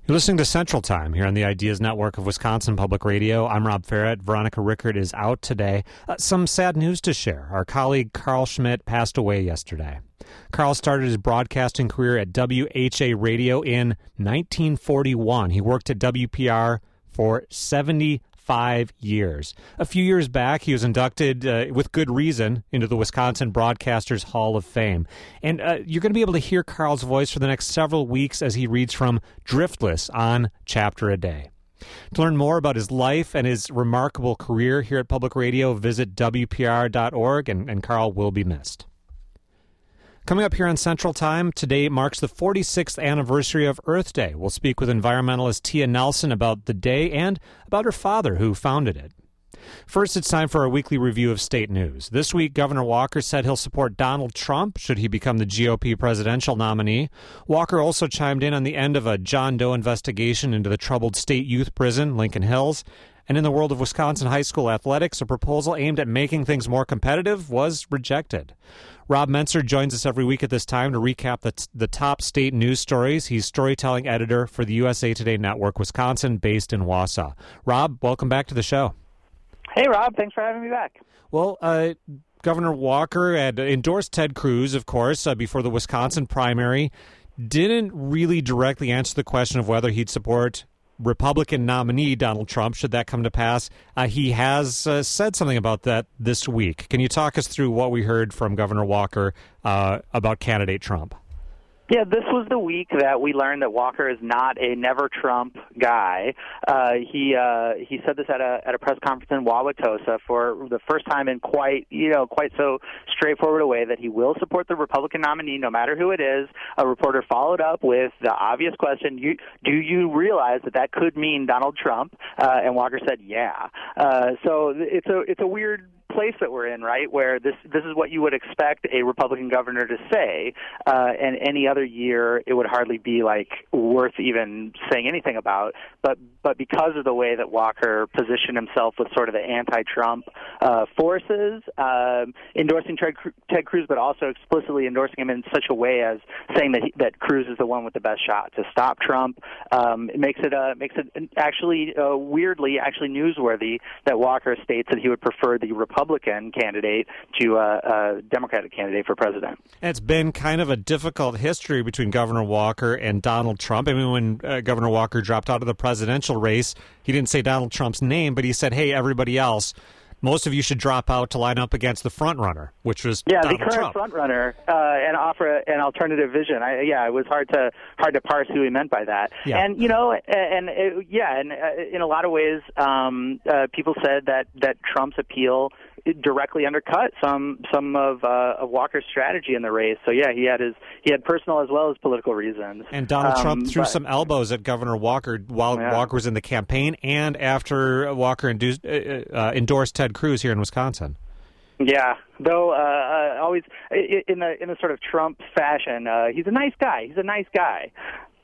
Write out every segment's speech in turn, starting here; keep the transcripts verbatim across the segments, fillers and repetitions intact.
You're listening to Central Time here on the Ideas Network of Wisconsin Public Radio. I'm Rob Ferret. Veronica Rickert is out today. Uh, some sad news to share. Our colleague Carl Schmidt passed away yesterday. Carl started his broadcasting career at W H A Radio in nineteen forty-one. He worked at W P R for seventy-five years. A few years back, he was inducted, uh, with good reason, into the Wisconsin Broadcasters Hall of Fame. And uh, you're going to be able to hear Carl's voice for the next several weeks as he reads from Driftless on Chapter a Day. To learn more about his life and his remarkable career here at Public Radio, visit W P R dot org, and, and Carl will be missed. Coming up here on Central Time, today marks the forty-sixth anniversary of Earth Day. We'll speak with environmentalist Tia Nelson about the day and about her father, who founded it. First, it's time for our weekly review of state news. This week, Governor Walker said he'll support Donald Trump should he become the G O P presidential nominee. Walker also chimed in on the end of a John Doe investigation into the troubled state youth prison, Lincoln Hills. And in the world of Wisconsin high school athletics, a proposal aimed at making things more competitive was rejected. Rob Menser joins us every week at this time to recap the, t- the top state news stories. He's storytelling editor for the U S A Today Network, Wisconsin, based in Wausau. Rob, welcome back to the show. Hey, Rob. Thanks for having me back. Well, uh, Governor Walker had endorsed Ted Cruz, of course, uh, before the Wisconsin primary. Didn't really directly answer the question of whether he'd support Republican nominee Donald Trump, should that come to pass. Uh, he has uh, said something about that this week. Can you talk us through what we heard from Governor Walker uh, about candidate Trump? Yeah, this was the week that we learned that Walker is not a never Trump guy. Uh, he uh, he said this at a at a press conference in Wauwatosa for the first time in quite you know quite so straightforward a way that he will support the Republican nominee no matter who it is. A reporter followed up with the obvious question: you, Do you realize that that could mean Donald Trump? Uh, and Walker said, "Yeah." Uh, so it's a it's a weird place that we're in, right, where this this is what you would expect a Republican governor to say, uh, and any other year it would hardly be like worth even saying anything about. But but because of the way that Walker positioned himself with sort of the anti-Trump uh, forces, um, endorsing Ted, Ted Cruz, but also explicitly endorsing him in such a way as saying that he, that Cruz is the one with the best shot to stop Trump, um, it makes it uh, makes it actually uh, weirdly actually newsworthy that Walker states that he would prefer the Republican Republican candidate to a uh, uh, Democratic candidate for president. It's been kind of a difficult history between Governor Walker and Donald Trump. I mean, when uh, Governor Walker dropped out of the presidential race, he didn't say Donald Trump's name, but he said, hey, everybody else, most of you should drop out to line up against the front runner, which was yeah, Donald the current Trump. front runner, uh, and offer a, an alternative vision. I, yeah, it was hard to hard to parse who he meant by that. Yeah. And you know, and it, yeah, and uh, in a lot of ways, um, uh, people said that that Trump's appeal directly undercut some some of uh, of Walker's strategy in the race. So yeah, he had his he had personal as well as political reasons. And Donald um, Trump threw but, some elbows at Governor Walker while yeah. Walker was in the campaign, and after Walker induced, uh, uh, endorsed Ted Cruz here in Wisconsin. Yeah, though uh, uh, always in the in a sort of Trump fashion, uh, he's a nice guy. He's a nice guy.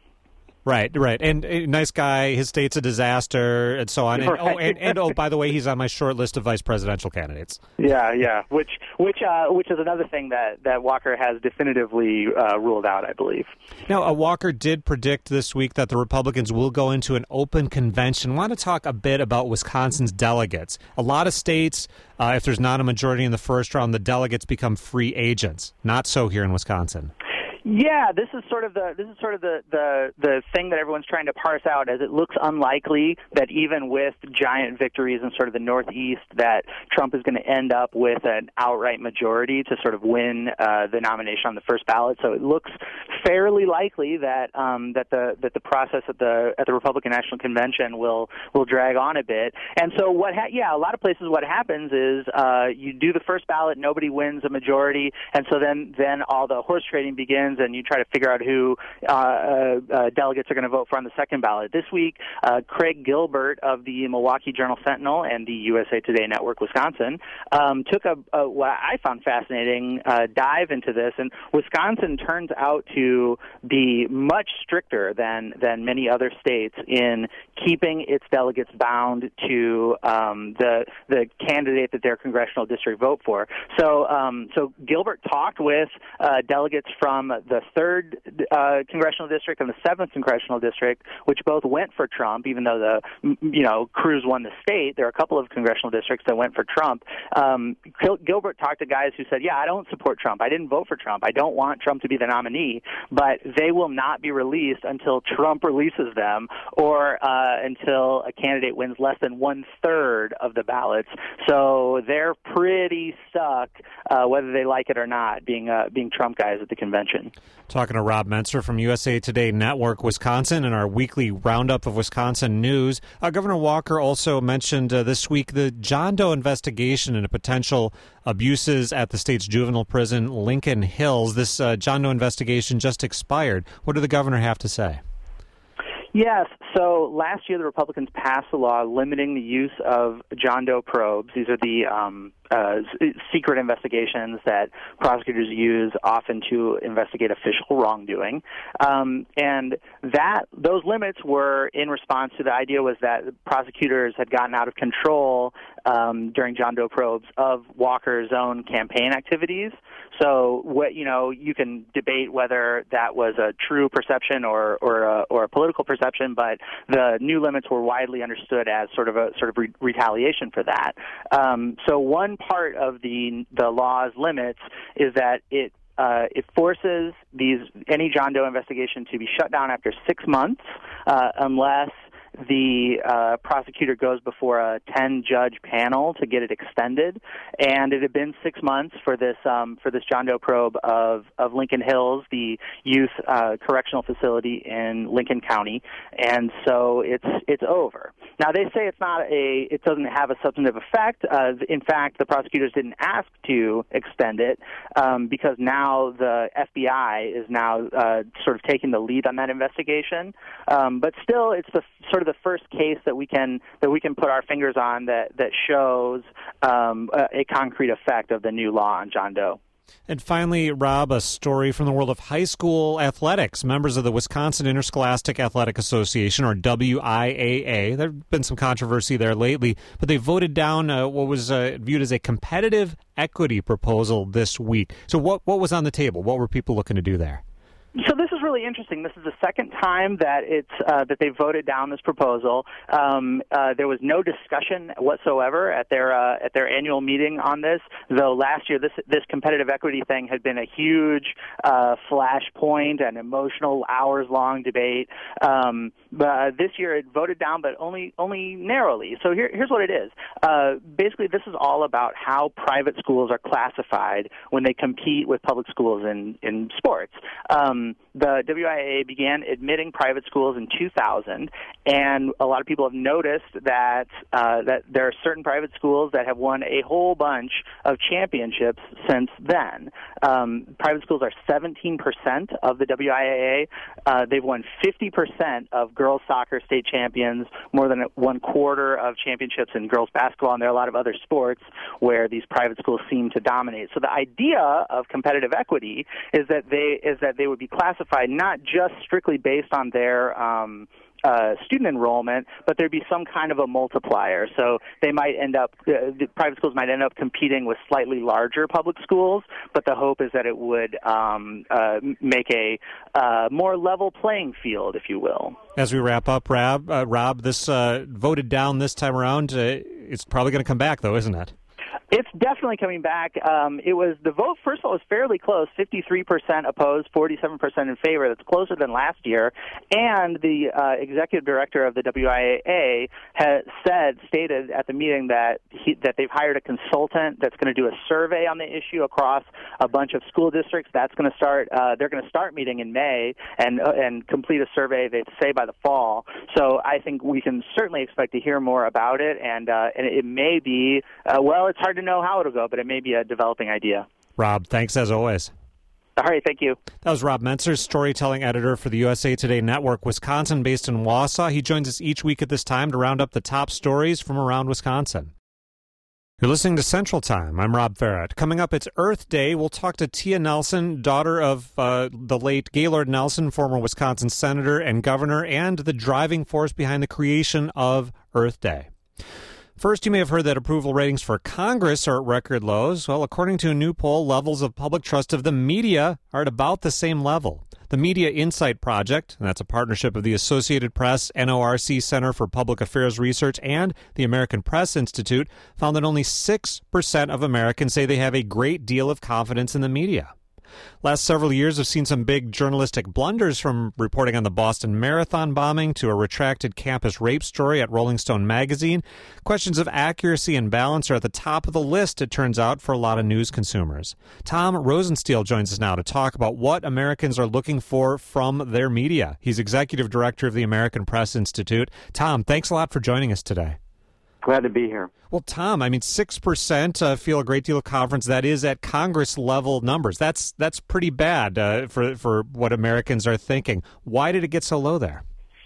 Right, right, and a nice guy. His state's a disaster, and so on. And, right. oh, and, and oh, by the way, he's on my short list of vice presidential candidates. Yeah, yeah. Which, which, uh, which is another thing that, that Walker has definitively uh, ruled out, I believe. Now, uh, Walker did predict this week that the Republicans will go into an open convention. I want to talk a bit about Wisconsin's delegates. A lot of states, uh, if there's not a majority in the first round, the delegates become free agents. Not so here in Wisconsin. Yeah, this is sort of the this is sort of the, the the thing that everyone's trying to parse out, as it looks unlikely that even with giant victories in sort of the Northeast that Trump is going to end up with an outright majority to sort of win uh, the nomination on the first ballot. So it looks fairly likely that um, that the that the process at the at the Republican National Convention will will drag on a bit. And so what? Ha- yeah, a lot of places what happens is uh, you do the first ballot, nobody wins a majority, and so then then all the horse trading begins. And you try to figure out who uh, uh, delegates are going to vote for on the second ballot. This week, uh, Craig Gilbert of the Milwaukee Journal-Sentinel and the U S A Today Network Wisconsin um, took a, a what I found fascinating uh, dive into this. And Wisconsin turns out to be much stricter than than many other states in keeping its delegates bound to um, the the candidate that their congressional district vote for. So, um, so Gilbert talked with uh, delegates from uh, the third uh, congressional district and the seventh congressional district, which both went for Trump, even though the you know Cruz won the state. There are a couple of congressional districts that went for Trump. Um, Gil- Gilbert talked to guys who said, "Yeah, I don't support Trump. I didn't vote for Trump. I don't want Trump to be the nominee, but they will not be released until Trump releases them, or uh, until a candidate wins less than one third of the ballots." So they're pretty stuck, uh, whether they like it or not, being uh, being Trump guys at the convention. Talking to Rob Mentzer from U S A Today Network, Wisconsin, and our weekly roundup of Wisconsin news. Uh, Governor Walker also mentioned uh, this week the John Doe investigation into potential abuses at the state's juvenile prison, Lincoln Hills. This uh, John Doe investigation just expired. What did the governor have to say? Yes. So last year, the Republicans passed a law limiting the use of John Doe probes. These are the um, uh, secret investigations that prosecutors use often to investigate official wrongdoing. Um, and that those limits were in response to the idea was that prosecutors had gotten out of control um, during John Doe probes of Walker's own campaign activities. So, what you know, you can debate whether that was a true perception or or a, or a political perception, but the new limits were widely understood as sort of a sort of re- retaliation for that. Um, so, one part of the the law's limits is that it Uh, it forces these any John Doe investigation to be shut down after six months, uh, unless the uh, prosecutor goes before a ten-judge panel to get it extended. And it had been six months for this um, for this John Doe probe of, of Lincoln Hills, the youth uh, correctional facility in Lincoln County, and so it's it's over. Now they say it's not a it doesn't have a substantive effect. Uh, in fact, the prosecutors didn't ask to extend it um, because now the F B I is now uh, sort of taking the lead on that investigation. Um, but still, it's the sort of the first case that we can that we can put our fingers on that that shows um, a, a concrete effect of the new law on John Doe. And finally, Rob, a story from the world of high school athletics. Members of the Wisconsin Interscholastic Athletic Association, or W I A A, there have been some controversy there lately, but they voted down uh, what was uh, viewed as a competitive equity proposal this week. So what what was on the table? What were people looking to do there? So this is really interesting. This is the second time that it's uh, that they voted down this proposal. Um, uh, there was no discussion whatsoever at their uh, at their annual meeting on this. Though last year this this competitive equity thing had been a huge uh, flashpoint and emotional hours long debate. Um, but uh, this year it voted down, but only only narrowly. So here, here's what it is. Uh, basically, this is all about how private schools are classified when they compete with public schools in in sports. Um, The W I A A began admitting private schools in two thousand, and a lot of people have noticed that uh, that there are certain private schools that have won a whole bunch of championships since then. Um, private schools are seventeen percent of the W I A A. Uh, they've won fifty percent of girls soccer state champions, more than one quarter of championships in girls basketball, and there are a lot of other sports where these private schools seem to dominate. So the idea of competitive equity is that they is that they would be classified not just strictly based on their um, uh, student enrollment, but there'd be some kind of a multiplier. So they might end up, uh, the private schools might end up competing with slightly larger public schools, but the hope is that it would um, uh, make a uh, more level playing field, if you will. As we wrap up, Rob, uh, Rob this uh, voted down this time around. Uh, it's probably going to come back, though, isn't it? It's definitely coming back. Um, it was the vote, first of all, was fairly close, fifty-three percent opposed, forty-seven percent in favor. That's closer than last year. And the uh, executive director of the W I A A has said, stated at the meeting that he, that they've hired a consultant that's going to do a survey on the issue across a bunch of school districts. That's going to start, uh, they're going to start meeting in May and uh, and complete a survey, they say, by the fall. So I think we can certainly expect to hear more about it. And, uh, and it may be, uh, well, it's hard to know how it'll go, but it may be a developing idea. Rob, thanks as always. All right, thank you. That was Rob Mentzer, storytelling editor for the U S A Today Network, Wisconsin, based in Wausau. He joins us each week at this time to round up the top stories from around Wisconsin. You're listening to Central Time. I'm Rob Farrett. Coming up, it's Earth Day. We'll talk to Tia Nelson, daughter of uh, the late Gaylord Nelson, former Wisconsin senator and governor, and the driving force behind the creation of Earth Day. First, you may have heard that approval ratings for Congress are at record lows. Well, according to a new poll, levels of public trust of the media are at about the same level. The Media Insight Project, and that's a partnership of the Associated Press, N O R C Center for Public Affairs Research, and the American Press Institute, found that only six percent of Americans say they have a great deal of confidence in the media. Last several years have seen some big journalistic blunders, from reporting on the Boston Marathon bombing to a retracted campus rape story at Rolling Stone magazine. Questions of accuracy and balance are at the top of the list, it turns out, for a lot of news consumers. Tom Rosenstiel joins us now to talk about what Americans are looking for from their media. He's executive director of the American Press Institute. Tom, thanks a lot for joining us today. Glad to be here. Well, Tom, I mean, six percent uh, feel a great deal of confidence. That is at Congress-level numbers. That's that's pretty bad uh, for, for what Americans are thinking. Why did it get so low there?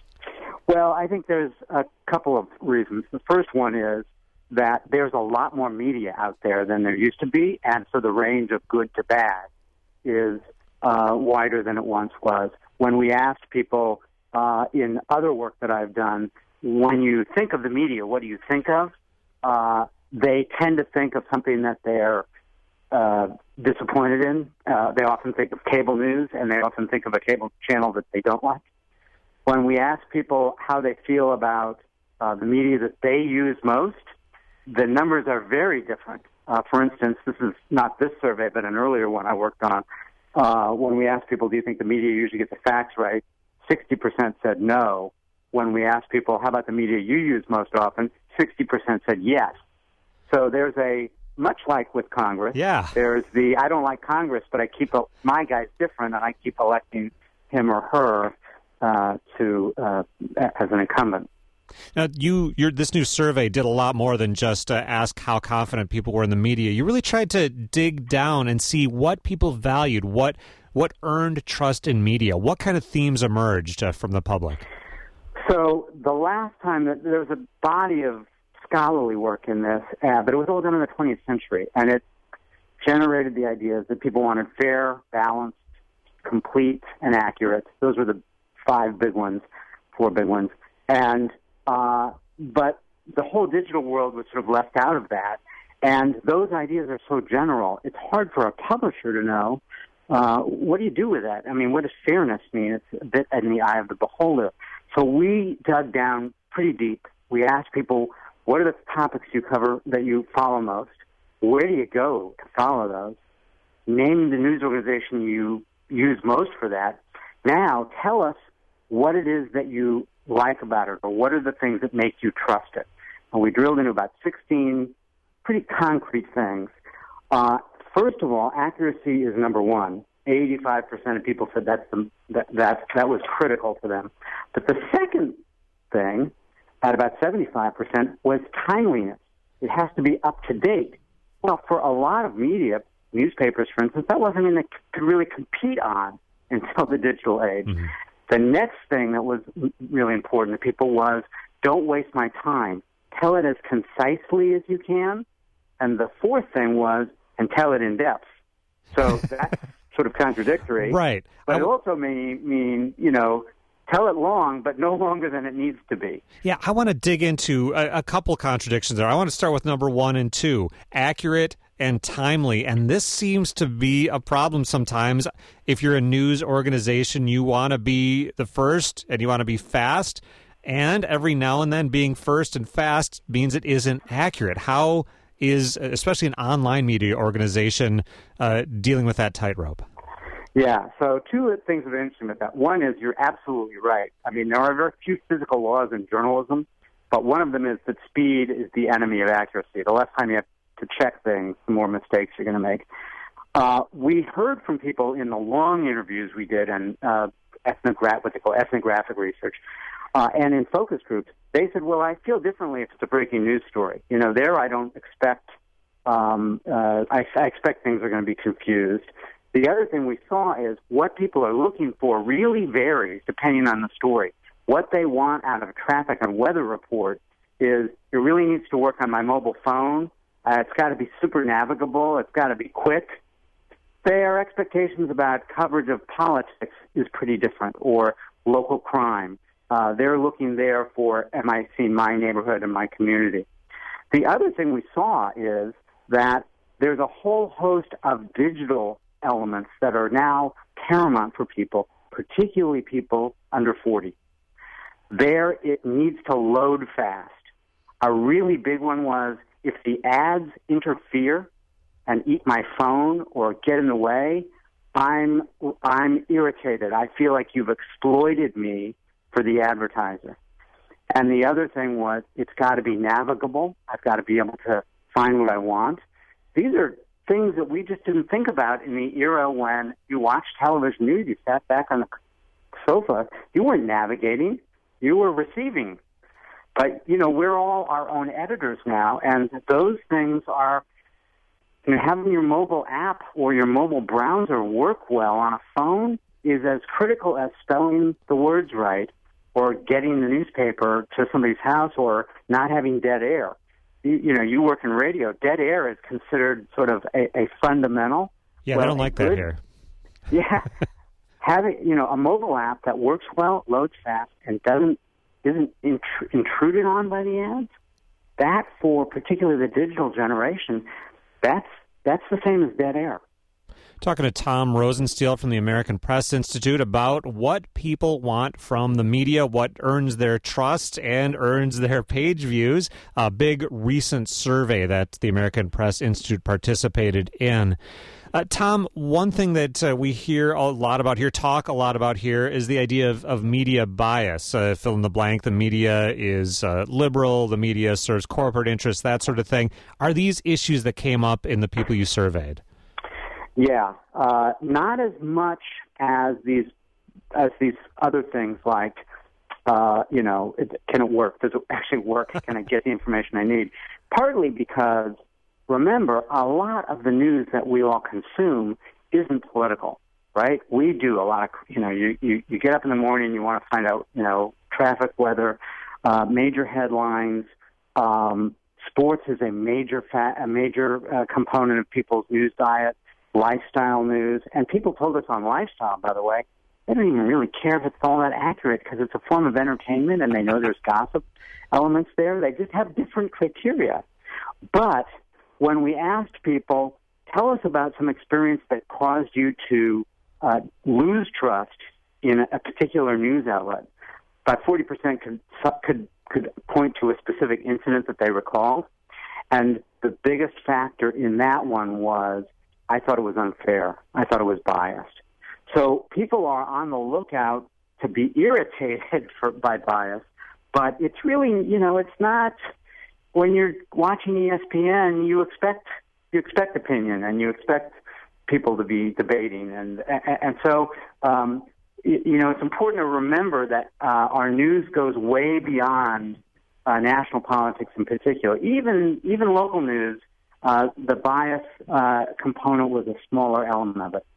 Well, I think there's a couple of reasons. The first one is that there's a lot more media out there than there used to be, and so the range of good to bad is uh, wider than it once was. When we asked people uh, in other work that I've done, when you think of the media, what do you think of? Uh, they tend to think of something that they're uh, disappointed in. Uh, they often think of cable news, and they often think of a cable channel that they don't like. When we ask people how they feel about uh, the media that they use most, the numbers are very different. Uh, for instance, this is not this survey, but an earlier one I worked on. Uh, when we asked people, do you think the media usually gets the facts right, sixty percent said no. When we asked people, how about the media you use most often, sixty percent said yes. So there's a, much like with Congress, yeah. there's the, I don't like Congress, but I keep, a, my guy's different, and I keep electing him or her uh, to uh, as an incumbent. Now, you, your, this new survey did a lot more than just uh, ask how confident people were in the media. You really tried to dig down and see what people valued, what, what earned trust in media. What kind of themes emerged uh, from the public? So the last time that there was a body of scholarly work in this, uh, but it was all done in the twentieth century, and it generated the ideas that people wanted fair, balanced, complete, and accurate. Those were the five big ones, four big ones. And uh, but the whole digital world was sort of left out of that, and those ideas are so general, it's hard for a publisher to know uh, what do you do with that. I mean, what does fairness mean? It's a bit in the eye of the beholder. So we dug down pretty deep. We asked people, what are the topics you cover that you follow most? Where do you go to follow those? Name the news organization you use most for that. Now tell us what it is that you like about it, or what are the things that make you trust it. And we drilled into about sixteen pretty concrete things. Uh, first of all, accuracy is number one. eighty-five percent of people said that's the, that, that that was critical to them. But the second thing, at about seventy-five percent, was timeliness. It has to be up to date. Well, for a lot of media, newspapers, for instance, that wasn't something they could really compete on until the digital age. Mm-hmm. The next thing that was really important to people was, don't waste my time. Tell it as concisely as you can. And the fourth thing was, and tell it in depth. So that's sort of contradictory. Right. But it also may mean, you know, tell it long, but no longer than it needs to be. Yeah, I want to dig into a, a couple contradictions there. I want to start with number one and two, accurate and timely. And this seems to be a problem sometimes. If you're a news organization, you want to be the first and you want to be fast. And every now and then being first and fast means it isn't accurate. How is, especially an online media organization, uh, dealing with that tightrope? Yeah, so two things of interest with that. One is you're absolutely right. I mean, there are very few physical laws in journalism, but one of them is that speed is the enemy of accuracy. The less time you have to check things, the more mistakes you're going to make. Uh, we heard from people in the long interviews we did and uh, ethnogra- what they call ethnographic research, uh, and in focus groups, they said, well, I feel differently if it's a breaking news story. You know, there I don't expect, um, uh, I, I expect things are going to be confused. The other thing we saw is what people are looking for really varies depending on the story. What they want out of a traffic and weather report is it really needs to work on my mobile phone. Uh, it's got to be super navigable. It's got to be quick. Their expectations about coverage of politics is pretty different, or local crime. Uh, they're looking there for, am I seeing my neighborhood and my community? The other thing we saw is that there's a whole host of digital elements that are now paramount for people, particularly people under forty. There, it needs to load fast. A really big one was if the ads interfere and eat my phone or get in the way, I'm I'm irritated. I feel like you've exploited me for the advertiser. And the other thing was it's got to be navigable. I've got to be able to find what I want. These are things that we just didn't think about in the era when you watched television news, you sat back on the sofa, you weren't navigating, you were receiving. But, you know, we're all our own editors now, and those things are, you know, having your mobile app or your mobile browser work well on a phone is as critical as spelling the words right or getting the newspaper to somebody's house or not having dead air. You, you know, you work in radio. Dead air is considered sort of a, a fundamental. Yeah, well, they don't like good, that here. Yeah. Having, you know, a mobile app that works well, loads fast, and doesn't isn't intr- intruded on by the ads, that for particularly the digital generation, that's that's the same as dead air. Talking to Tom Rosenstiel from the American Press Institute about what people want from the media, what earns their trust and earns their page views. A big recent survey that the American Press Institute participated in. Uh, Tom, one thing that uh, we hear a lot about here, talk a lot about here, is the idea of, of media bias. Uh, fill in the blank, the media is uh, liberal, the media serves corporate interests, that sort of thing. Are these issues that came up in the people you surveyed? Yeah, uh, not as much as these as these other things like, uh, you know, it, can it work? Does it actually work? Can I get the information I need? Partly because, remember, a lot of the news that we all consume isn't political, right? We do a lot of, you know, you, you, you get up in the morning and you want to find out, you know, traffic, weather, uh, major headlines. Um, sports is a major fa- a major uh, component of people's news diet. Lifestyle news, and people told us on lifestyle, by the way, they don't even really care if it's all that accurate because it's a form of entertainment and they know there's gossip elements there. They just have different criteria. But when we asked people, tell us about some experience that caused you to uh, lose trust in a particular news outlet, about forty percent could, could, could point to a specific incident that they recalled. And the biggest factor in that one was, I thought it was unfair. I thought it was biased. So people are on the lookout to be irritated for, by bias, but it's really, you know, it's not, when you're watching E S P N, you expect you expect opinion and you expect people to be debating. And, and, and so, um, you know, it's important to remember that uh, our news goes way beyond uh, national politics in particular. Even, even local news, Uh, the bias uh, component was a smaller element of it.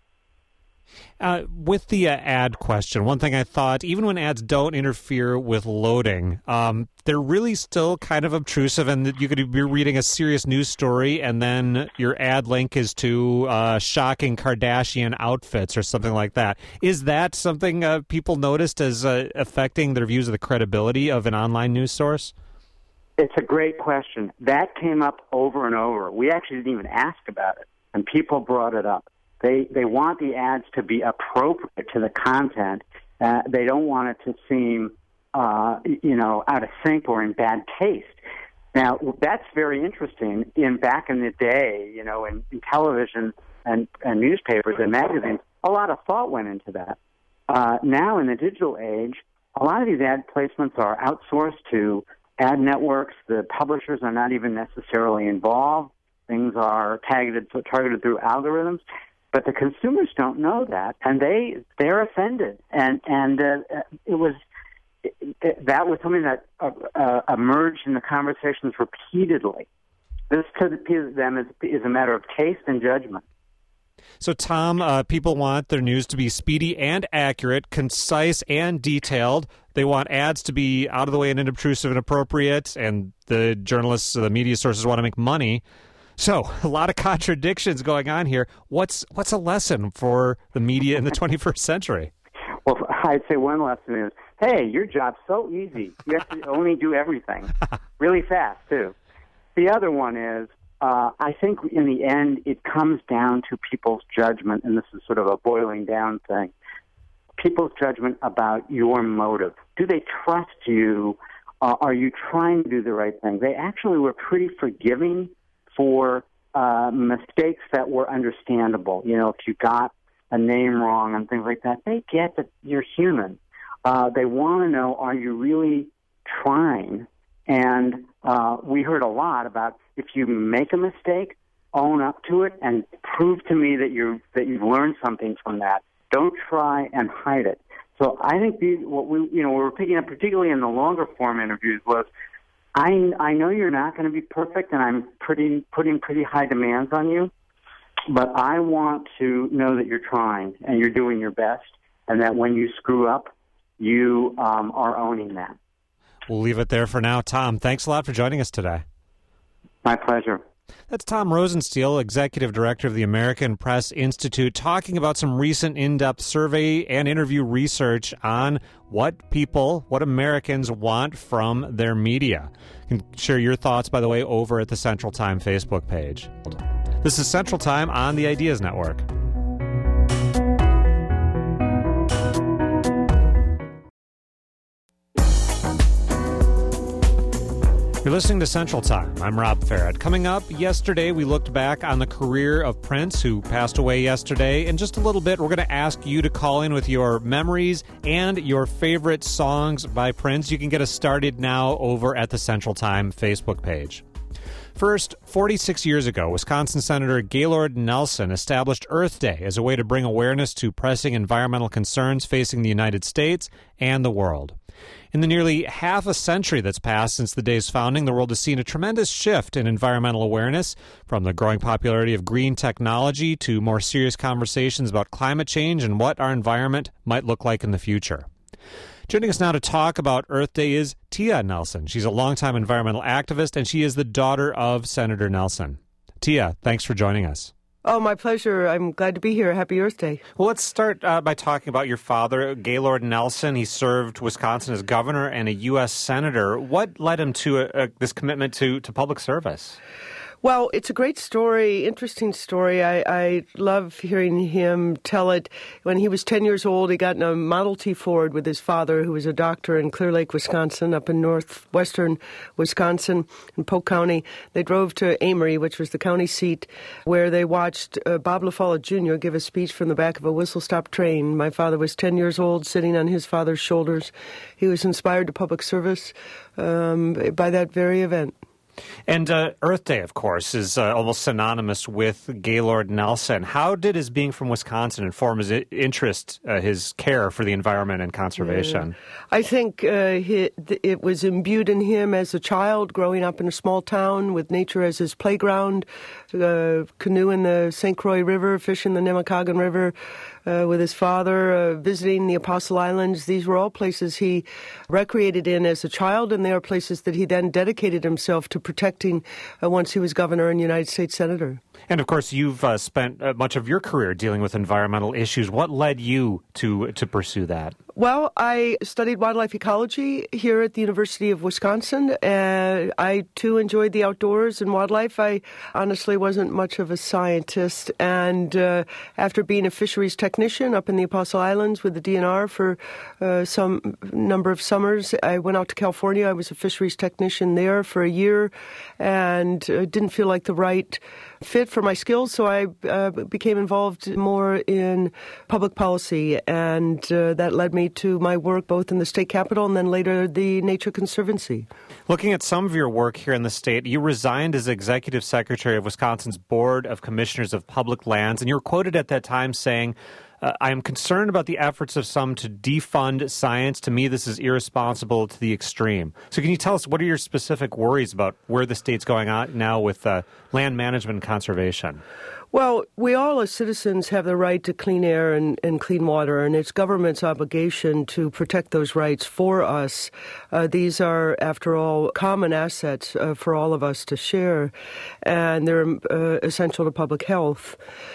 Uh, with the uh, ad question, one thing I thought, even when ads don't interfere with loading, um, they're really still kind of obtrusive, and you could be reading a serious news story, and then your ad link is to uh, shocking Kardashian outfits or something like that. Is that something uh, people noticed as uh, affecting their views of the credibility of an online news source? It's a great question. That came up over and over. We actually didn't even ask about it, and people brought it up. They they want the ads to be appropriate to the content. Uh, they don't want it to seem, uh, you know, out of sync or in bad taste. Now, that's very interesting. In back in the day, you know, in, in television and, and newspapers and magazines, a lot of thought went into that. Uh, now, in the digital age, a lot of these ad placements are outsourced to ad networks. The publishers are not even necessarily involved. Things are targeted targeted through algorithms, but the consumers don't know that, and they they're offended. And and uh, it was it, it, that was something that uh, uh, emerged in the conversations repeatedly. This to them is is a matter of taste and judgment. So, Tom, uh, people want their news to be speedy and accurate, concise and detailed. They want ads to be out of the way and unobtrusive and appropriate, and the journalists, the media sources want to make money. So, a lot of contradictions going on here. What's what's a lesson for the media in the twenty-first century? Well, I'd say one lesson is, hey, your job's so easy. You have to only do everything really fast, too. The other one is, uh, I think in the end, it comes down to people's judgment, and this is sort of a boiling down thing. People's judgment about your motive. Do they trust you? Uh, are you trying to do the right thing? They actually were pretty forgiving for uh, mistakes that were understandable. You know, if you got a name wrong and things like that, they get that you're human. Uh, they want to know, are you really trying? And uh, we heard a lot about if you make a mistake, own up to it and prove to me that you that you've learned something from that. Don't try and hide it. So I think the, what we you know what we're picking up, particularly in the longer form interviews, was I I know you're not going to be perfect, and I'm pretty putting pretty high demands on you, but I want to know that you're trying and you're doing your best, and that when you screw up, you um, are owning that. We'll leave it there for now. Tom, thanks a lot for joining us today. My pleasure. That's Tom Rosenstiel, Executive Director of the American Press Institute, talking about some recent in-depth survey and interview research on what people, what Americans want from their media. You can share your thoughts, by the way, over at the Central Time Facebook page. This is Central Time on the Ideas Network. You're listening to Central Time. I'm Rob Farrett. Coming up, yesterday we looked back on the career of Prince, who passed away yesterday. In just a little bit, we're going to ask you to call in with your memories and your favorite songs by Prince. You can get us started now over at the Central Time Facebook page. First, forty-six years ago, Wisconsin Senator Gaylord Nelson established Earth Day as a way to bring awareness to pressing environmental concerns facing the United States and the world. In the nearly half a century that's passed since the day's founding, the world has seen a tremendous shift in environmental awareness, from the growing popularity of green technology to more serious conversations about climate change and what our environment might look like in the future. Joining us now to talk about Earth Day is Tia Nelson. She's a longtime environmental activist, and she is the daughter of Senator Nelson. Tia, thanks for joining us. Oh, my pleasure. I'm glad to be here. Happy Earth Day. Well, let's start uh, by talking about your father, Gaylord Nelson. He served Wisconsin as governor and a U S senator. What led him to uh, this commitment to, to public service? Well, it's a great story, interesting story. I, I love hearing him tell it. When he was ten years old, he got in a Model T Ford with his father, who was a doctor in Clear Lake, Wisconsin, up in northwestern Wisconsin, in Polk County. They drove to Amory, which was the county seat, where they watched uh, Bob LaFollette Junior give a speech from the back of a whistle-stop train. My father was ten years old, sitting on his father's shoulders. He was inspired to public service um, by that very event. And uh, Earth Day, of course, is uh, almost synonymous with Gaylord Nelson. How did his being from Wisconsin inform his interest, uh, his care for the environment and conservation? Yeah. I think uh, he, it was imbued in him as a child, growing up in a small town with nature as his playground, uh, canoe in the Saint Croix River, fish in the Nemacolin River uh, with his father, uh, visiting the Apostle Islands. These were all places he recreated in as a child, and they are places that he then dedicated himself to protecting uh, once he was governor and United States Senator. And, of course, you've uh, spent uh, much of your career dealing with environmental issues. What led you to to pursue that? Well, I studied wildlife ecology here at the University of Wisconsin. Uh, I, too, enjoyed the outdoors and wildlife. I honestly wasn't much of a scientist. And uh, after being a fisheries technician up in the Apostle Islands with the D N R for uh, some number of summers, I went out to California. I was a fisheries technician there for a year and uh, didn't feel like the right fit for my skills, so I uh, became involved more in public policy, and uh, that led me to my work both in the state capitol and then later the Nature Conservancy. Looking at some of your work here in the state, you resigned as executive secretary of Wisconsin's Board of Commissioners of Public Lands, and you were quoted at that time saying, Uh, I am concerned about the efforts of some to defund science. To me, this is irresponsible to the extreme. So can you tell us, what are your specific worries about where the state's going on now with uh, land management and conservation? Well, we all as citizens have the right to clean air and, and clean water, and it's government's obligation to protect those rights for us. Uh, these are, after all, common assets uh, for all of us to share, and they're uh, essential to public health.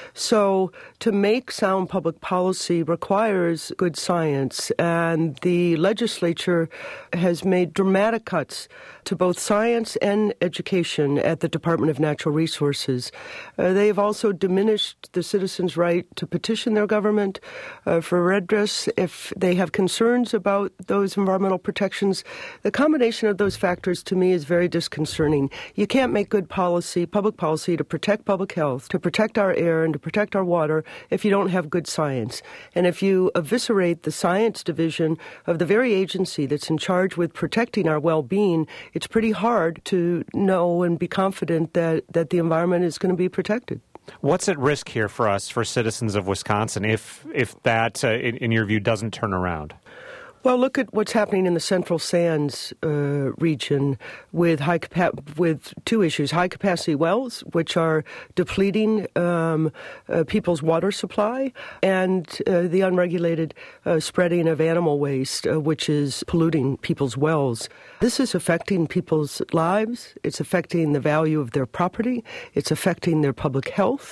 So to make sound public policy requires good science, and the legislature has made dramatic cuts to both science and education at the Department of Natural Resources. Uh, they have also diminished the citizens' right to petition their government uh, for redress if they have concerns about those environmental protections. The combination of those factors, to me, is very disconcerting. You can't make good policy, public policy, to protect public health, to protect our air, and to protect our water if you don't have good science. And if you eviscerate the science division of the very agency that's in charge with protecting our well-being, it's pretty hard to know and be confident that, that the environment is going to be protected. What's at risk here for us, for citizens of Wisconsin, if if that, uh, in, in your view, doesn't turn around? Well, look at what's happening in the Central Sands uh, region with high capa- with two issues: high capacity wells, which are depleting um, uh, people's water supply, and uh, the unregulated uh, spreading of animal waste, uh, which is polluting people's wells. This is affecting people's lives. It's affecting the value of their property. It's affecting their public health,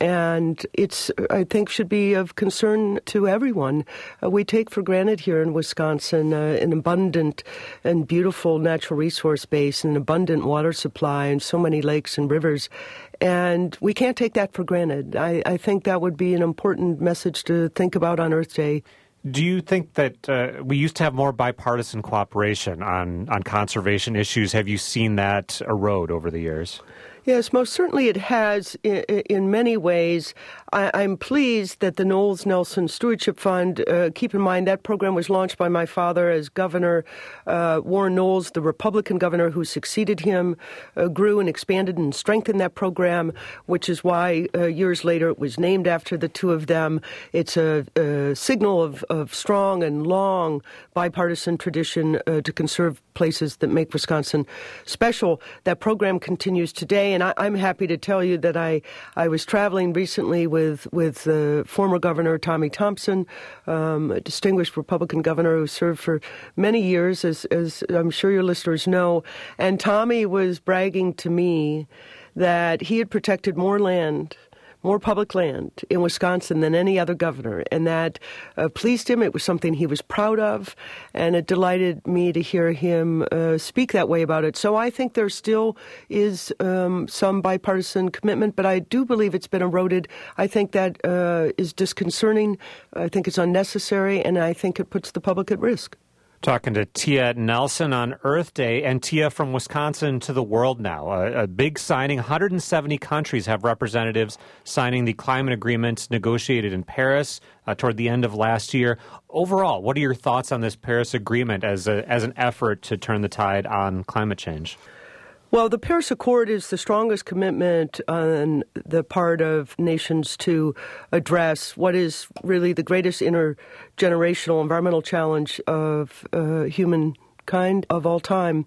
and it's, I think, should be of concern to everyone. Uh, we take for granted here in Wisconsin Wisconsin, uh, an abundant and beautiful natural resource base, an abundant water supply, and so many lakes and rivers. And we can't take that for granted. I, I think that would be an important message to think about on Earth Day. Do you think that uh, we used to have more bipartisan cooperation on, on conservation issues? Have you seen that erode over the years? Yes, most certainly it has in, in many ways. I, I'm pleased that the Knowles Nelson Stewardship Fund, uh, keep in mind that program was launched by my father as governor. Uh, Warren Knowles, the Republican governor who succeeded him, uh, grew and expanded and strengthened that program, which is why uh, years later it was named after the two of them. It's a, a signal of, of strong and long bipartisan tradition uh, to conserve places that make Wisconsin special. That program continues today. And I, I'm happy to tell you that I, I was traveling recently with with uh, former Governor Tommy Thompson, um, a distinguished Republican governor who served for many years, as, as I'm sure your listeners know. And Tommy was bragging to me that he had protected more land, more public land in Wisconsin than any other governor, and that uh, pleased him. It was something he was proud of, and it delighted me to hear him uh, speak that way about it. So I think there still is um, some bipartisan commitment, but I do believe it's been eroded. I think that uh, is disconcerting. I think it's unnecessary, and I think it puts the public at risk. Talking to Tia Nelson on Earth Day, and Tia, from Wisconsin to the world now. A, a big signing. one hundred seventy countries have representatives signing the climate agreement negotiated in Paris uh, toward the end of last year. Overall, what are your thoughts on this Paris Agreement as a, as an effort to turn the tide on climate change? Well, the Paris Accord is the strongest commitment on the part of nations to address what is really the greatest intergenerational environmental challenge of uh, human kind of all time.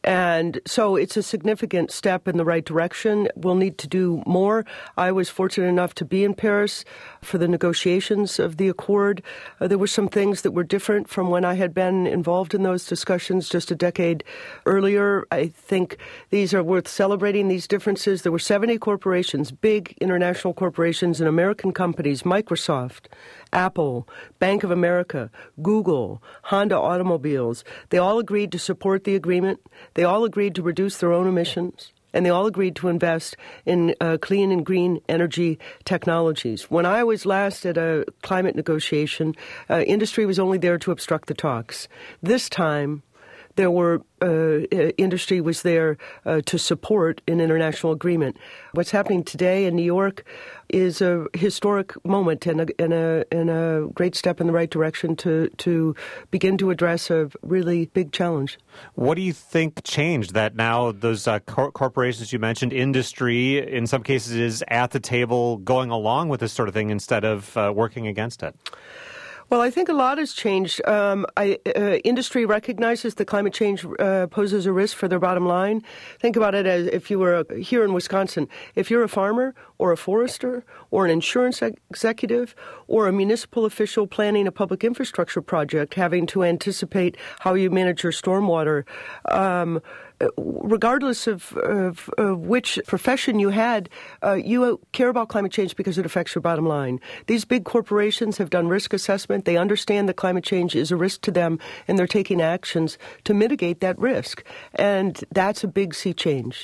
And so it's a significant step in the right direction. We'll need to do more. I was fortunate enough to be in Paris for the negotiations of the accord. Uh, there were some things that were different from when I had been involved in those discussions just a decade earlier. I think these are worth celebrating, these differences. There were seventy corporations, big international corporations and American companies, Microsoft, Apple, Bank of America, Google, Honda Automobiles. They all agreed to support the agreement. They all agreed to reduce their own emissions. And they all agreed to invest in uh, clean and green energy technologies. When I was last at a climate negotiation, uh, industry was only there to obstruct the talks. This time, there were uh, industry was there uh, to support an international agreement. What's happening today in New York is a historic moment and a, and a, and a great step in the right direction to, to begin to address a really big challenge. What do you think changed that now those uh, cor- corporations you mentioned, industry, in some cases is at the table going along with this sort of thing instead of uh, working against it? Well, I think a lot has changed. Um, I, uh, industry recognizes that climate change uh, poses a risk for their bottom line. Think about it as if you were a, here in Wisconsin, if you're a farmer or a forester or an insurance ex- executive or a municipal official planning a public infrastructure project, having to anticipate how you manage your stormwater, um, regardless of, of, of which profession you had, uh, you care about climate change because it affects your bottom line. These big corporations have done risk assessment. They understand that climate change is a risk to them, and they're taking actions to mitigate that risk. And that's a big sea change.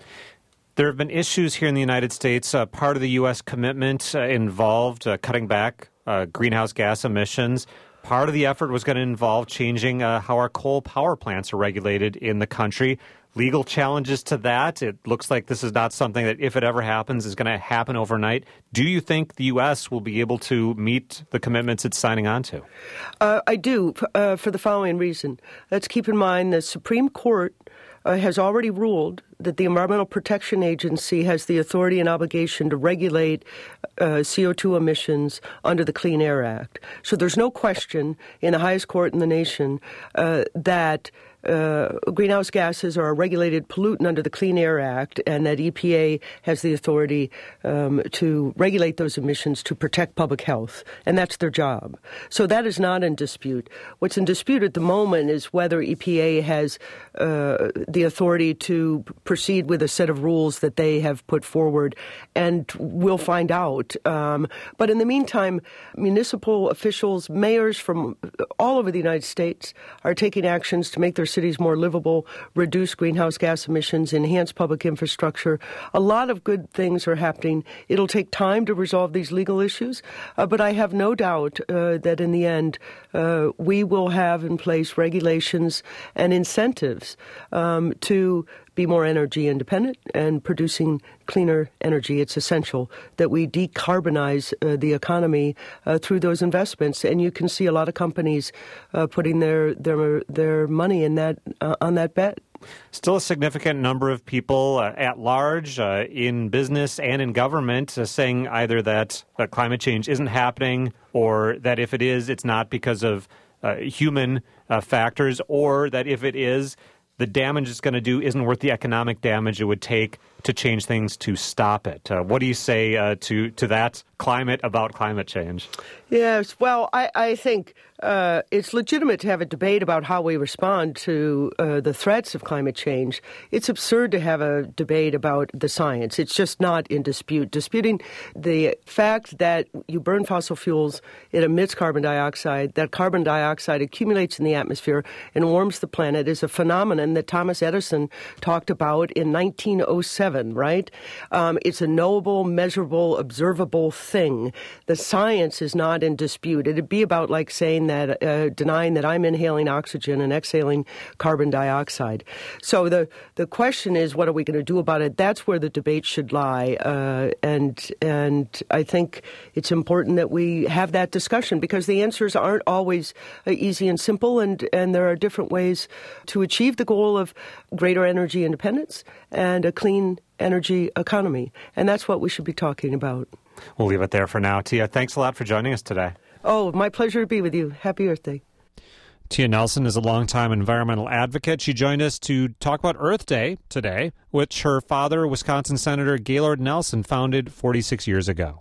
There have been issues here in the United States. Uh, part of the U S commitment uh, involved uh, cutting back uh, greenhouse gas emissions. Part of the effort was going to involve changing uh, how our coal power plants are regulated in the country. Legal challenges to that. It looks like this is not something that, if it ever happens, is going to happen overnight. Do you think the U S will be able to meet the commitments it's signing on to? Uh, I do, uh, for the following reason. Let's keep in mind the Supreme Court uh, has already ruled that the Environmental Protection Agency has the authority and obligation to regulate uh, C O two emissions under the Clean Air Act. So there's no question in the highest court in the nation uh, that uh, greenhouse gases are a regulated pollutant under the Clean Air Act, and that E P A has the authority um, to regulate those emissions to protect public health, and that's their job. So that is not in dispute. What's in dispute at the moment is whether E P A has uh, the authority to proceed with a set of rules that they have put forward, and we'll find out. Um, but in the meantime, municipal officials, mayors from all over the United States are taking actions to make their cities more livable, reduce greenhouse gas emissions, enhance public infrastructure. A lot of good things are happening. It'll take time to resolve these legal issues, uh, but I have no doubt uh, that in the end, uh, we will have in place regulations and incentives um, to be more energy independent and producing cleaner energy. It's essential that we decarbonize uh, the economy uh, through those investments. And you can see a lot of companies uh, putting their their their money in that uh, on that bet. Still a significant number of people uh, at large uh, in business and in government uh, saying either that uh, climate change isn't happening, or that if it is, it's not because of uh, human uh, factors, or that if it is, the damage it's going to do isn't worth the economic damage it would take to change things to stop it. Uh, what do you say uh, to to that climate about climate change? Yes, well, I, I think uh, it's legitimate to have a debate about how we respond to uh, the threats of climate change. It's absurd to have a debate about the science. It's just not in dispute. Disputing the fact that you burn fossil fuels, it emits carbon dioxide, that carbon dioxide accumulates in the atmosphere and warms the planet is a phenomenon that Thomas Edison talked about in nineteen oh seven, right? Um, it's a knowable, measurable, observable thing. The science is not in dispute. It'd be about like saying that, uh, denying that I'm inhaling oxygen and exhaling carbon dioxide. So the, the question is, what are we going to do about it? That's where the debate should lie. Uh, and, and I think it's important that we have that discussion, because the answers aren't always uh, easy and simple, and, and there are different ways to achieve the goal of greater energy independence and a clean energy economy. And that's what we should be talking about. We'll leave it there for now. Tia, thanks a lot for joining us today. Oh, my pleasure to be with you. Happy Earth Day. Tia Nelson is a longtime environmental advocate. She joined us to talk about Earth Day today, which her father, Wisconsin Senator Gaylord Nelson, founded forty-six years ago.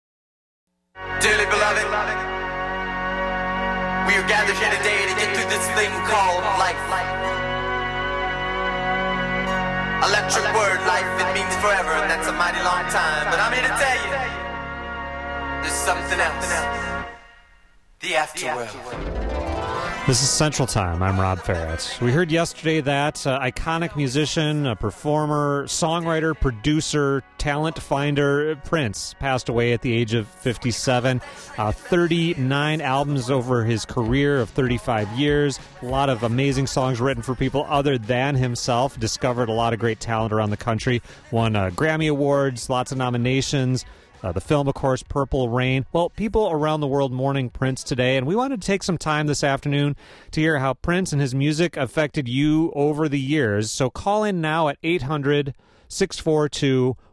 Dearly beloved, we are gathered here today to get through this thing called life. Electric word, life, it means forever, and that's a mighty long time. But I'm here to tell you, there's something else. The afterworld. This is Central Time. I'm Rob Ferret. We heard yesterday that uh, iconic musician, a performer, songwriter, producer, talent finder, Prince, passed away at the age of fifty-seven. Uh, thirty-nine albums over his career of thirty-five years. A lot of amazing songs written for people other than himself. Discovered a lot of great talent around the country. Won uh, Grammy Awards, lots of nominations. Uh, the film, of course, Purple Rain. Well, people around the world mourning Prince today, and we wanted to take some time this afternoon to hear how Prince and his music affected you over the years. So call in now at eight hundred, six four two,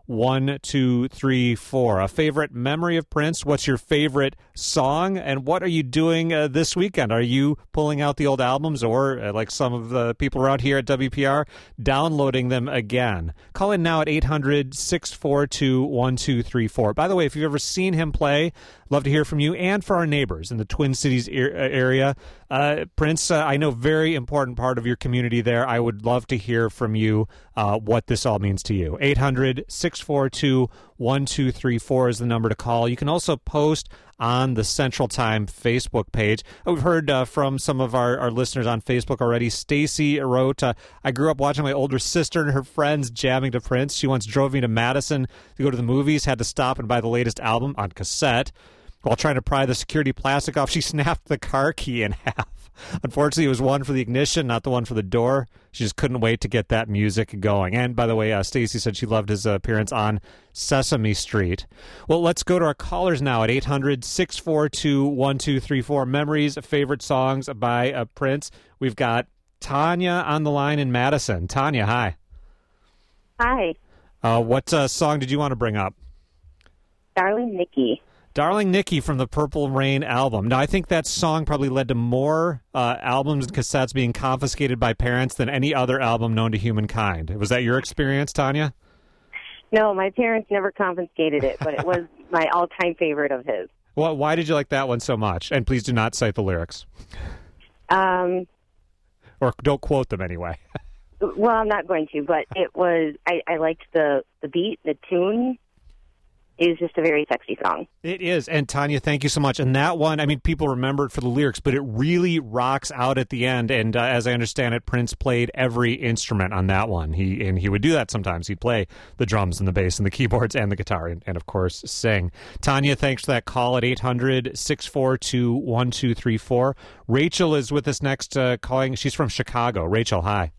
one two three four. A favorite memory of Prince? What's your favorite song? And what are you doing uh, this weekend? Are you pulling out the old albums or, uh, like some of the people around here at W P R, downloading them again? Call in now at eight hundred, six four two, one two three four. By the way, if you've ever seen him play, love to hear from you. And for our neighbors in the Twin Cities area, uh, Prince, uh, I know, very important part of your community there. I would love to hear from you uh, what this all means to you. eight hundred, six four two, one two three four is the number to call. You can also post on the Central Time Facebook page. We've heard uh, from some of our, our listeners on Facebook already. Stacy wrote, uh, I grew up watching my older sister and her friends jamming to Prince. She once drove me to Madison to go to the movies, had to stop and buy the latest album on cassette. While trying to pry the security plastic off, she snapped the car key in half. Unfortunately, it was one for the ignition, not the one for the door. She just couldn't wait to get that music going. And by the way, uh, Stacy said she loved his uh, appearance on Sesame Street. Well, let's go to our callers now at eight hundred, six four two, one two three four. Memories, favorite songs by uh, Prince. We've got Tanya on the line in Madison. Tanya, hi. Hi. Uh, what uh, song did you want to bring up? Darling Nikki. Darling Nikki from the Purple Rain album. Now, I think that song probably led to more uh, albums and cassettes being confiscated by parents than any other album known to humankind. Was that your experience, Tanya? No, my parents never confiscated it, but it was my all-time favorite of his. Well, why did you like that one so much? And please do not cite the lyrics. Um, or don't quote them anyway. Well, I'm not going to, but it was, I, I liked the, the beat, the tune. It was just a very sexy song. It is. And Tanya, thank you so much. And that one, I mean, people remember it for the lyrics, but it really rocks out at the end. And uh, as I understand it, Prince played every instrument on that one. He And he would do that sometimes. He'd play the drums and the bass and the keyboards and the guitar and, and of course, sing. Tanya, thanks for that call at eight hundred, six four two, one two three four. Rachel is with us next, uh, calling. She's from Chicago. Rachel, hi.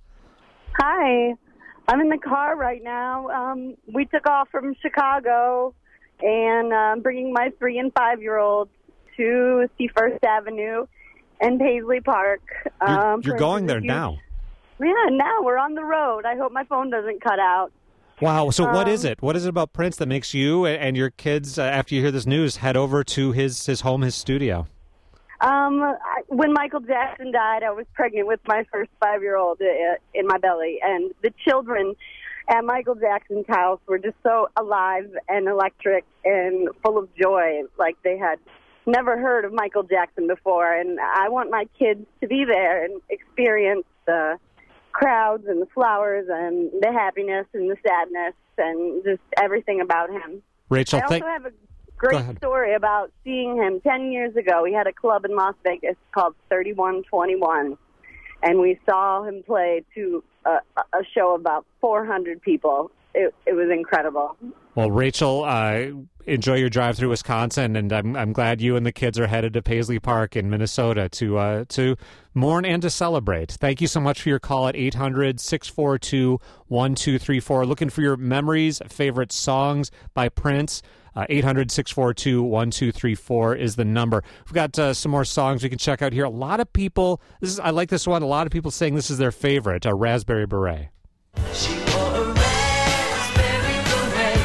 Hi. I'm in the car right now. Um, we took off from Chicago, and I'm uh, bringing my three and five-year-olds to see First Avenue and Paisley Park. You're, Um, you're going there now. Yeah, now we're on the road. I hope my phone doesn't cut out. Wow. So what Um, is it? What is it about Prince that makes you and your kids, uh, after you hear this news, head over to his, his home, his studio? Um, I, when Michael Jackson died, I was pregnant with my first five-year-old uh, in my belly, and the children at Michael Jackson's house were just so alive and electric and full of joy, like they had never heard of Michael Jackson before. And I want my kids to be there and experience the crowds and the flowers and the happiness and the sadness and just everything about him. Rachel, I also thank- have a great story about seeing him ten years ago. We had a club in Las Vegas called thirty-one twenty-one, and we saw him play to a, a show of about four hundred people. It, it was incredible. Well, Rachel, uh, enjoy your drive through Wisconsin, and I'm I'm glad you and the kids are headed to Paisley Park in Minnesota to uh, to mourn and to celebrate. Thank you so much for your call at eight hundred, six four two, one two three four. Looking for your memories, favorite songs by Prince. Uh, eight hundred, six four two, one two three four is the number. We've got uh, some more songs we can check out here. A lot of people, this is I like this one, a lot of people saying this is their favorite, uh, Raspberry Beret. She wore a raspberry beret,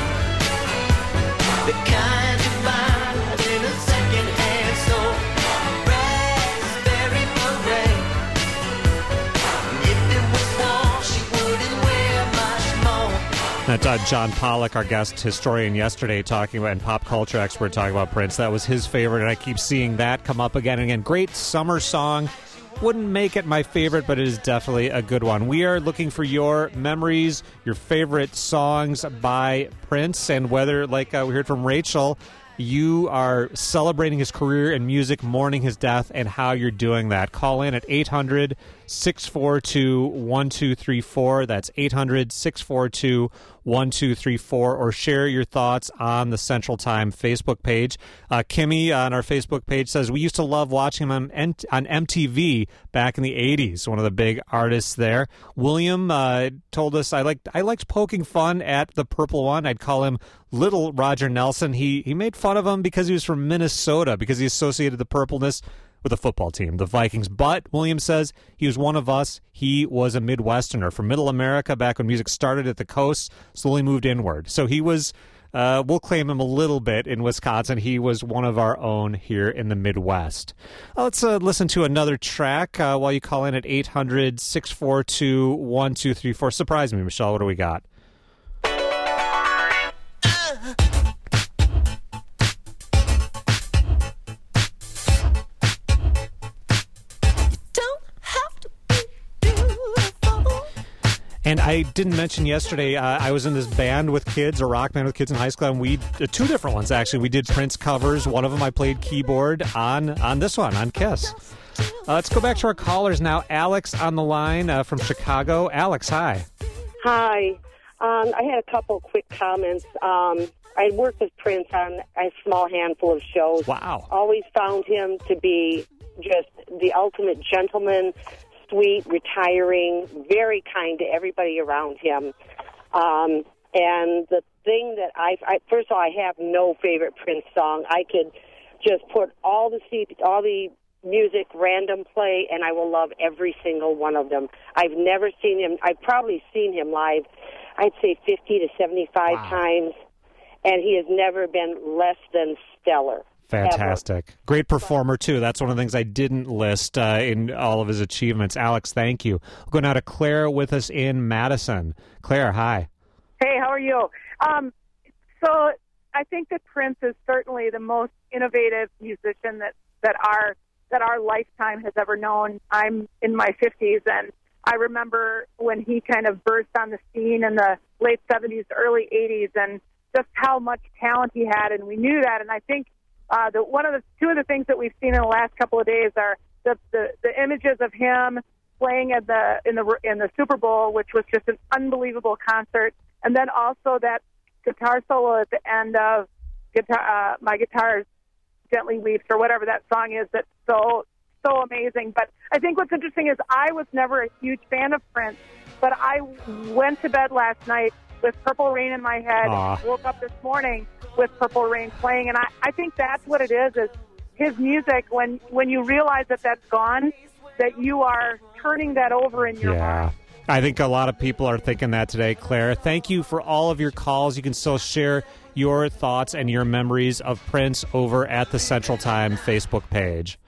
the kind you find in a second-hand store. Raspberry beret. If it was warm, she wouldn't wear much more. That's uh, John Pollock, our guest historian yesterday, talking about, and pop culture expert talking about Prince. That was his favorite, and I keep seeing that come up again and again. Great summer song. Wouldn't make it my favorite, but it is definitely a good one. We are looking for your memories, your favorite songs by Prince, and whether, like uh, we heard from Rachel, you are celebrating his career in music, mourning his death, and how you're doing that. Call in at eight hundred, six four two, one two three four. That's eight hundred, six four two, one two three four, or share your thoughts on the Central Time Facebook page. Uh, Kimmy on our Facebook page says, we used to love watching him on, on M T V back in the eighties, one of the big artists there. William uh, told us, I liked, I liked poking fun at the purple one. I'd call him Little Roger Nelson. He, he made fun of him because he was from Minnesota, because he associated the purpleness with a football team, the Vikings. But Williams says he was one of us. He was a Midwesterner from Middle America back when music started at the coast, slowly moved inward. So he was, uh, we'll claim him a little bit in Wisconsin. He was one of our own here in the Midwest. Uh, let's uh, listen to another track uh, while you call in at eight hundred, six four two, one two three four. Surprise me, Michelle. What do we got? And I didn't mention yesterday, uh, I was in this band with kids, a rock band with kids in high school, and we, uh, two different ones actually. We did Prince covers. One of them I played keyboard on, on this one, on Kiss. Uh, let's go back to our callers now. Alex on the line uh, from Chicago. Alex, hi. Hi. Um, I had a couple quick comments. Um, I worked with Prince on a small handful of shows. Wow. Always found him to be just the ultimate gentleman, sweet, retiring, very kind to everybody around him. Um, and the thing that I, I, first of all, I have no favorite Prince song. I could just put all the C D, all the music random play, and I will love every single one of them. I've never seen him. I've probably seen him live, I'd say fifty to seventy-five wow. times, and he has never been less than stellar. Fantastic. Ever. Great performer, too. That's one of the things I didn't list uh, in all of his achievements. Alex, thank you. We'll go now to Claire with us in Madison. Claire, hi. Hey, how are you? Um, so I think that Prince is certainly the most innovative musician that, that our that our lifetime has ever known. I'm in my fifties, and I remember when he kind of burst on the scene in the late seventies, early eighties, and just how much talent he had, and we knew that. And I think Uh, the, one of the two of the things that we've seen in the last couple of days are the, the, the images of him playing at the in the in the Super Bowl, which was just an unbelievable concert, and then also that guitar solo at the end of guitar, uh, "My Guitar Gently Weeps" or whatever that song is. That's so so amazing. But I think what's interesting is I was never a huge fan of Prince, but I went to bed last night with Purple Rain in my head. Aww. Woke up this morning with Purple Rain playing, and I, I think that's what it is, is his music, when, when you realize that that's gone, that you are turning that over in your yeah. mind. I think a lot of people are thinking that today, Claire. Thank you for all of your calls. You can still share your thoughts and your memories of Prince over at the Central Time Facebook page.